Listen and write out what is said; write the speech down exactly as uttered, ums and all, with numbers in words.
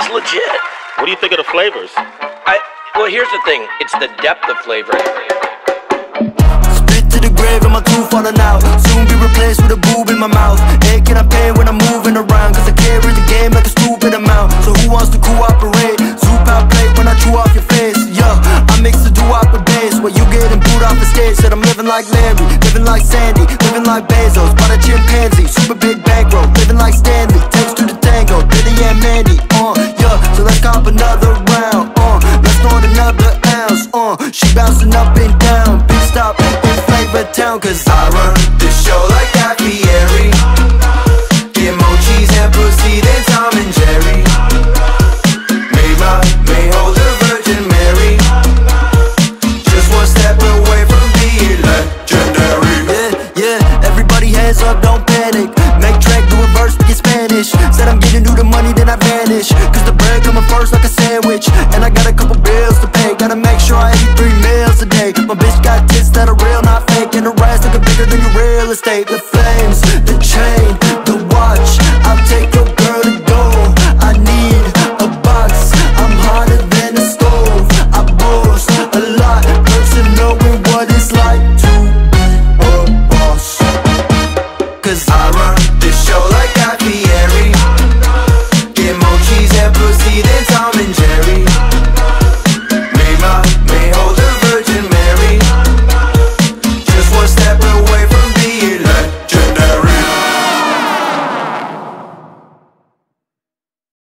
legit. What do you think of the flavors? I well, here's the thing. It's the depth of flavor. Spit to the grave and my tooth falling out. Soon be replaced with a boob in my mouth. Aching I pain when I'm moving around, cause I carry the game like a stupid amount. So who wants to cooperate? Zoop out plate when I chew off your face. Yeah, I mix the doo-wop with bass. Where you getting booed off the stage. Said I'm living like Larry, living like Sandy, living like Bezos, bought a chimpanzee, super big bankroll, living like Stanley, takes to the tango, Diddy and Mandy, uh, yeah, so let's cop another round, uh, let's snort another ounce, uh, she bouncing up and down, big stop in Flavor Town, cause I run this show like Guy Fieri, get more cheese and pussy than Tom and Jerry, made my main hold a Virgin Mary, just one step away from being legendary. Yeah, yeah, everybody hands up, don't panic. Make track, do a verse, speak Spanish. Said I'm getting new the money, then I vanish. Cause the bread coming first like a sandwich. And I got a couple bills to pay. Gotta make sure I eat three meals a day. My bitch got